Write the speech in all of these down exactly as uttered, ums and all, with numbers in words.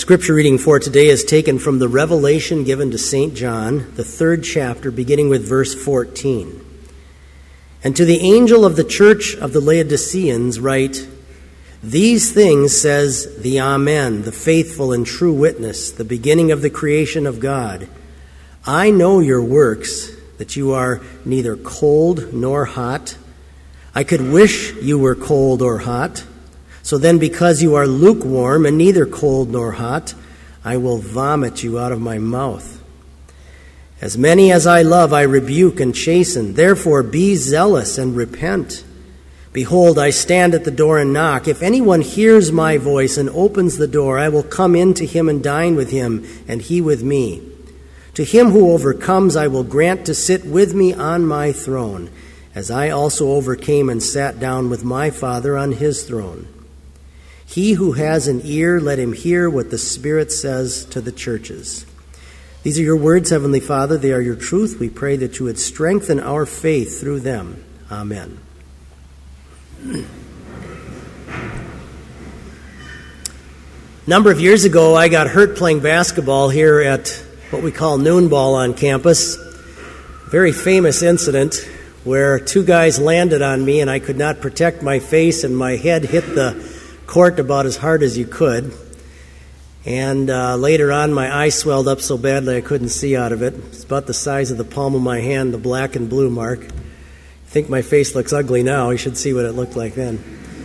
scripture reading for today is taken from the revelation given to Saint John, the third chapter, beginning with verse fourteen. And to the angel of the church of the Laodiceans write, These things says the Amen, the faithful and true witness, the beginning of the creation of God. I know your works, that you are neither cold nor hot. I could wish you were cold or hot. So then, because you are lukewarm and neither cold nor hot, I will vomit you out of my mouth. As many as I love, I rebuke and chasten. Therefore, be zealous and repent. Behold, I stand at the door and knock. If anyone hears my voice and opens the door, I will come in to him and dine with him, and he with me. To him who overcomes, I will grant to sit with me on my throne, as I also overcame and sat down with my Father on his throne. He who has an ear, let him hear what the Spirit says to the churches. These are your words, Heavenly Father. They are your truth. We pray that you would strengthen our faith through them. Amen. A number of years ago, I got hurt playing basketball here at what we call noon ball on campus. Very famous incident where two guys landed on me and I could not protect my face and my head hit the court about as hard as you could. And uh, later on, my eye swelled up so badly I couldn't see out of it. It's about the size of the palm of my hand, the black and blue mark. I think my face looks ugly now. You should see what it looked like then.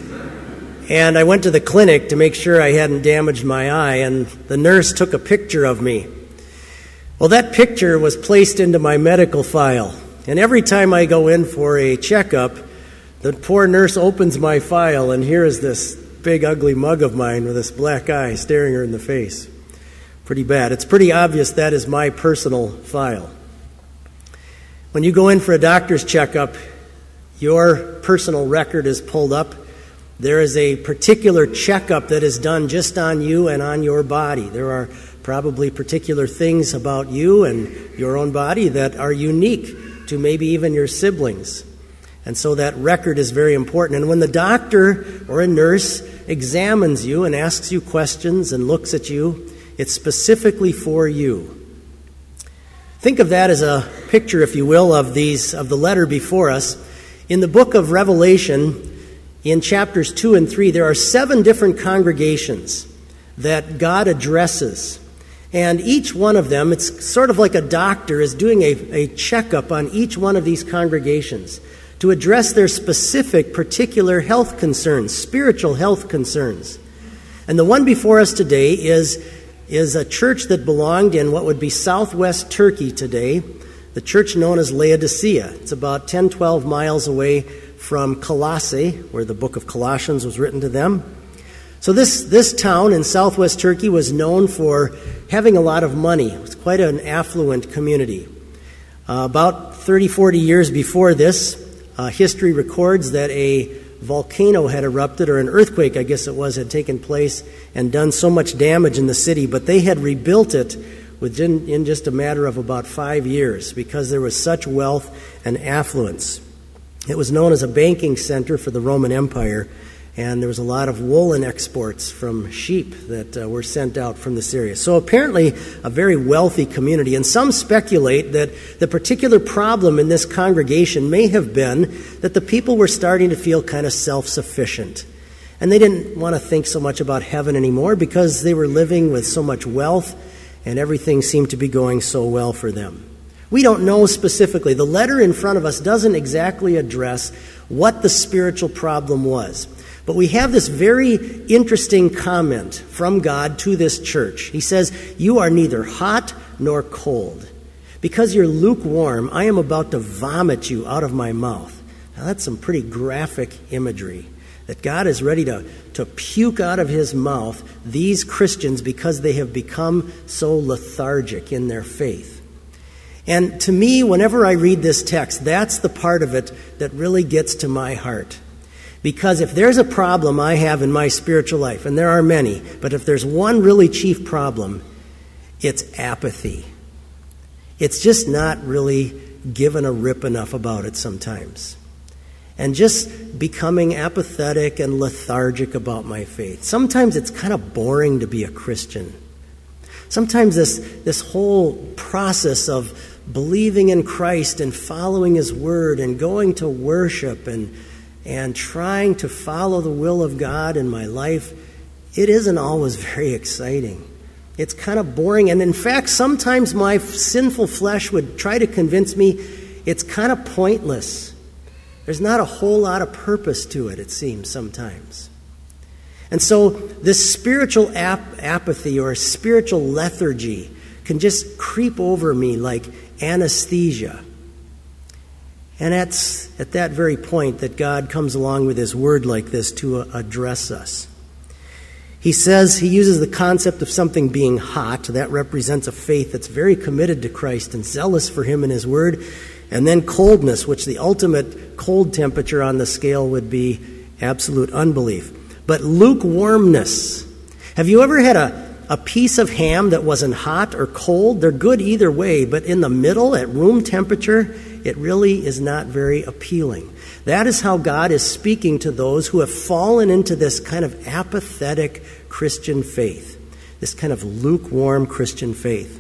And I went to the clinic to make sure I hadn't damaged my eye, and the nurse took a picture of me. Well, that picture was placed into my medical file. And every time I go in for a checkup, the poor nurse opens my file, and here is this big ugly mug of mine with this black eye staring her in the face. Pretty bad. It's pretty obvious that is my personal file. When you go in for a doctor's checkup, your personal record is pulled up. There is a particular checkup that is done just on you and on your body. There are probably particular things about you and your own body that are unique to maybe even your siblings. And so that record is very important. And when the doctor or a nurse examines you and asks you questions and looks at you, it's specifically for you. Think of that as a picture, if you will, of these of the letter before us. In the book of Revelation, in chapters two and three, there are seven different congregations that God addresses. And each one of them, it's sort of like a doctor is doing a, a checkup on each one of these congregations to address their specific, particular health concerns, spiritual health concerns. And the one before us today is, is a church that belonged in what would be southwest Turkey today, the church known as Laodicea. It's about ten, twelve miles away from Colossae, where the book of Colossians was written to them. So this, this town in southwest Turkey was known for having a lot of money. It was quite an affluent community. Uh, about thirty, forty years before this, Uh, history records that a volcano had erupted, or an earthquake, I guess it was, had taken place and done so much damage in the city, but they had rebuilt it within in just a matter of about five years because there was such wealth and affluence. It was known as a banking center for the Roman Empire, and there was a lot of woolen exports from sheep that uh, were sent out from this area. So apparently a very wealthy community, and some speculate that the particular problem in this congregation may have been that the people were starting to feel kind of self-sufficient. And they didn't want to think so much about heaven anymore because they were living with so much wealth and everything seemed to be going so well for them. We don't know specifically. The letter in front of us doesn't exactly address what the spiritual problem was. But we have this very interesting comment from God to this church. He says, you are neither hot nor cold. Because you're lukewarm, I am about to vomit you out of my mouth. Now that's some pretty graphic imagery. That God is ready to, to puke out of his mouth these Christians because they have become so lethargic in their faith. And to me, whenever I read this text, that's the part of it that really gets to my heart. Because if there's a problem I have in my spiritual life, and there are many, but if there's one really chief problem, it's apathy. It's just not really given a rip enough about it sometimes. And just becoming apathetic and lethargic about my faith. Sometimes it's kind of boring to be a Christian. Sometimes this, this whole process of believing in Christ and following His Word and going to worship and, and trying to follow the will of God in my life, it isn't always very exciting. It's kind of boring. And in fact, sometimes my sinful flesh would try to convince me it's kind of pointless. There's not a whole lot of purpose to it, it seems sometimes. And so this spiritual ap- apathy or spiritual lethargy can just creep over me like anesthesia. And it's at that very point that God comes along with His Word like this to uh, address us. He says, He uses the concept of something being hot. That represents a faith that's very committed to Christ and zealous for Him and His Word. And then coldness, which the ultimate cold temperature on the scale would be absolute unbelief. But lukewarmness. Have you ever had a, a piece of ham that wasn't hot or cold? They're good either way, but in the middle, at room temperature, it really is not very appealing. That is how God is speaking to those who have fallen into this kind of apathetic Christian faith, this kind of lukewarm Christian faith.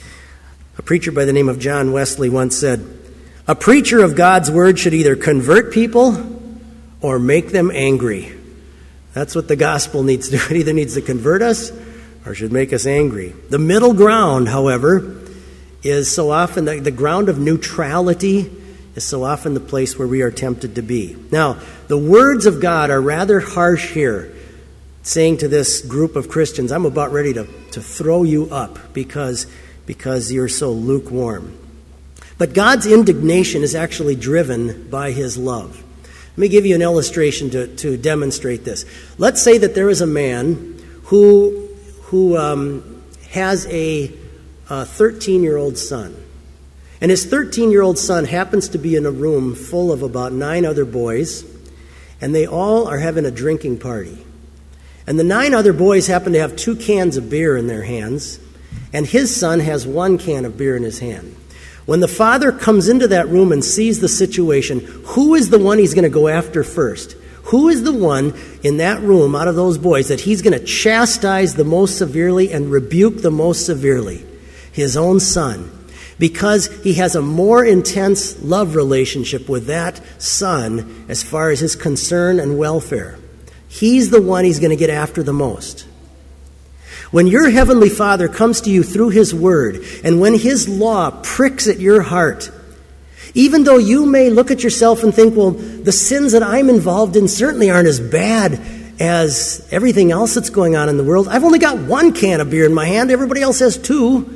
A preacher by the name of John Wesley once said, "A preacher of God's Word should either convert people or make them angry." That's what the gospel needs to do. It either needs to convert us or should make us angry. The middle ground, however, is so often the, the ground of neutrality is so often the place where we are tempted to be. Now, the words of God are rather harsh here, saying to this group of Christians, I'm about ready to, to throw you up because, because you're so lukewarm. But God's indignation is actually driven by His love. Let me give you an illustration to, to demonstrate this. Let's say that there is a man who, who um, has a thirteen-year-old son. And his thirteen-year-old son happens to be in a room full of about nine other boys, and they all are having a drinking party. And the nine other boys happen to have two cans of beer in their hands, and his son has one can of beer in his hand. When the father comes into that room and sees the situation, who is the one he's going to go after first? Who is the one in that room out of those boys that he's going to chastise the most severely and rebuke the most severely? His own son. Because he has a more intense love relationship with that son as far as his concern and welfare. He's the one he's going to get after the most. When your Heavenly Father comes to you through His Word, and when His law pricks at your heart, even though you may look at yourself and think, well, the sins that I'm involved in certainly aren't as bad as everything else that's going on in the world. I've only got one can of beer in my hand. Everybody else has two.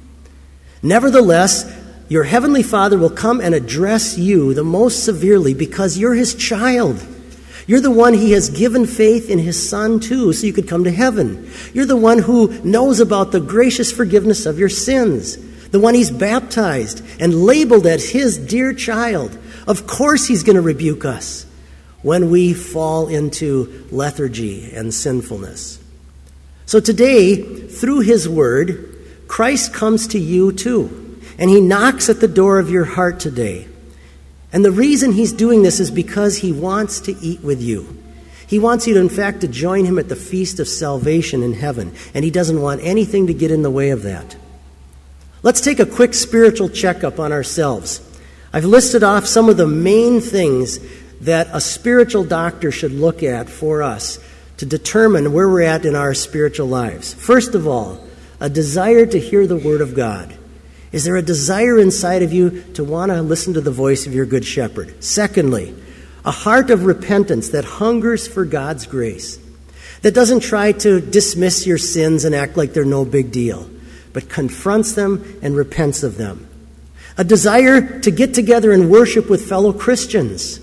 Nevertheless, your Heavenly Father will come and address you the most severely because you're His child. You're the one He has given faith in His Son to, so you could come to heaven. You're the one who knows about the gracious forgiveness of your sins. The one He's baptized and labeled as His dear child. Of course He's going to rebuke us when we fall into lethargy and sinfulness. So today, through His Word, Christ comes to you too. And He knocks at the door of your heart today. And the reason He's doing this is because He wants to eat with you. He wants you, to, in fact, to join Him at the feast of salvation in heaven. And He doesn't want anything to get in the way of that. Let's take a quick spiritual checkup on ourselves. I've listed off some of the main things that a spiritual doctor should look at for us to determine where we're at in our spiritual lives. First of all, a desire to hear the Word of God. Is there a desire inside of you to want to listen to the voice of your good shepherd? Secondly, a heart of repentance that hungers for God's grace, that doesn't try to dismiss your sins and act like they're no big deal, but confronts them and repents of them. A desire to get together and worship with fellow Christians.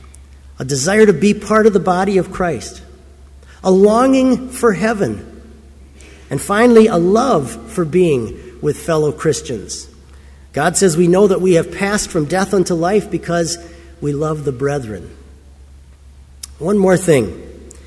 A desire to be part of the body of Christ. A longing for heaven. And finally, a love for being with fellow Christians. God says we know that we have passed from death unto life because we love the brethren. One more thing.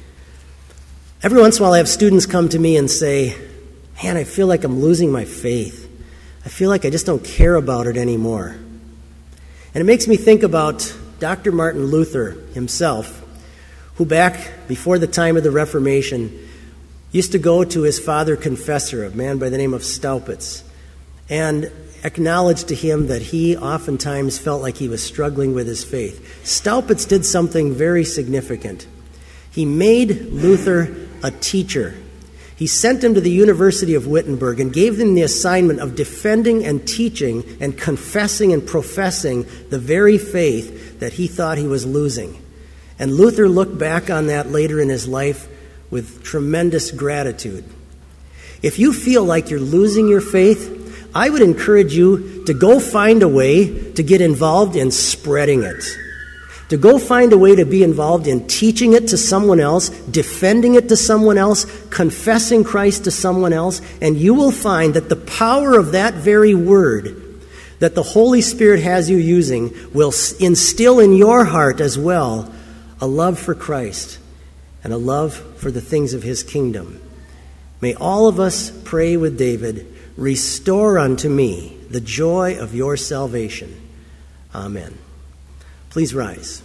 Every once in a while I have students come to me and say, man, I feel like I'm losing my faith. I feel like I just don't care about it anymore. And it makes me think about Doctor Martin Luther himself, who back before the time of the Reformation used to go to his father confessor, a man by the name of Staupitz, and acknowledged to him that he oftentimes felt like he was struggling with his faith. Staupitz did something very significant. He made Luther a teacher. He sent him to the University of Wittenberg and gave him the assignment of defending and teaching and confessing and professing the very faith that he thought he was losing. And Luther looked back on that later in his life with tremendous gratitude. If you feel like you're losing your faith, I would encourage you to go find a way to get involved in spreading it. To go find a way to be involved in teaching it to someone else, defending it to someone else, confessing Christ to someone else, and you will find that the power of that very word that the Holy Spirit has you using will instill in your heart as well a love for Christ and a love for the things of his kingdom. May all of us pray with David, "Restore unto me the joy of your salvation." Amen. Please rise.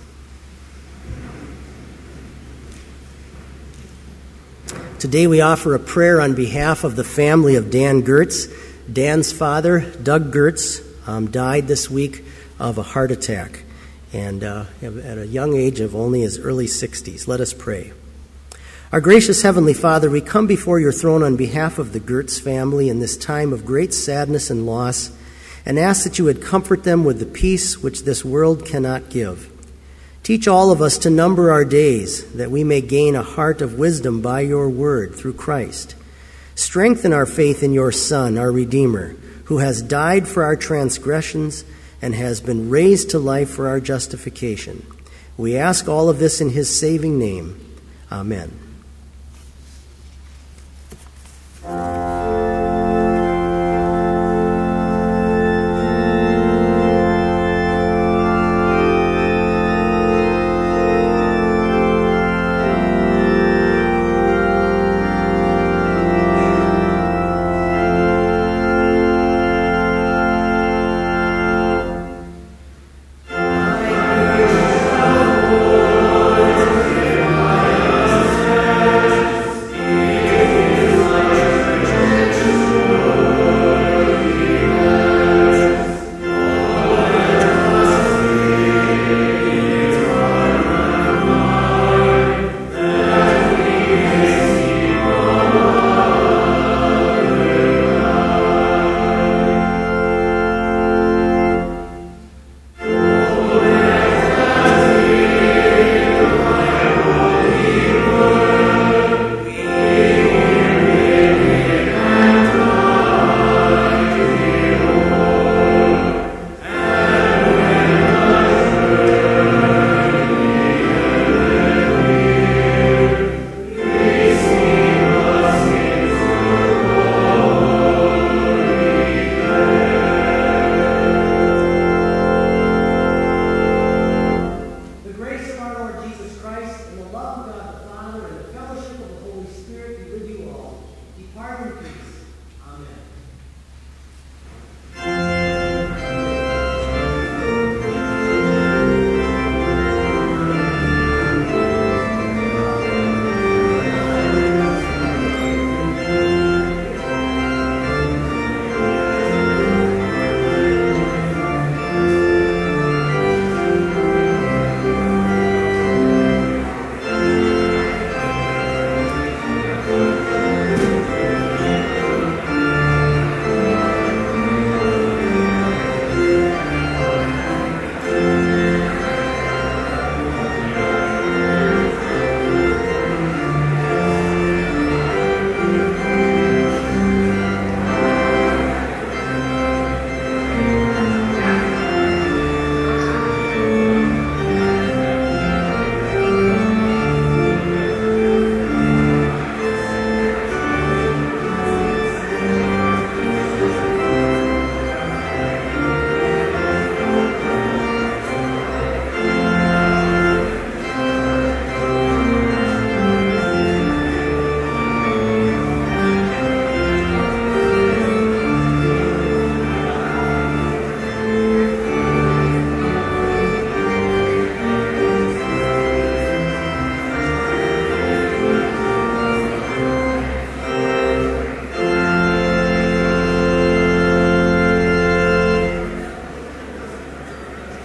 Today we offer a prayer on behalf of the family of Dan Gertz. Dan's father, Doug Gertz, um, died this week of a heart attack, and uh, at a young age of only his early sixties. Let us pray. Our gracious Heavenly Father, we come before your throne on behalf of the Gertz family in this time of great sadness and loss, and ask that you would comfort them with the peace which this world cannot give. Teach all of us to number our days, that we may gain a heart of wisdom by your word through Christ. Strengthen our faith in your Son, our Redeemer, who has died for our transgressions and has been raised to life for our justification. We ask all of this in his saving name. Amen.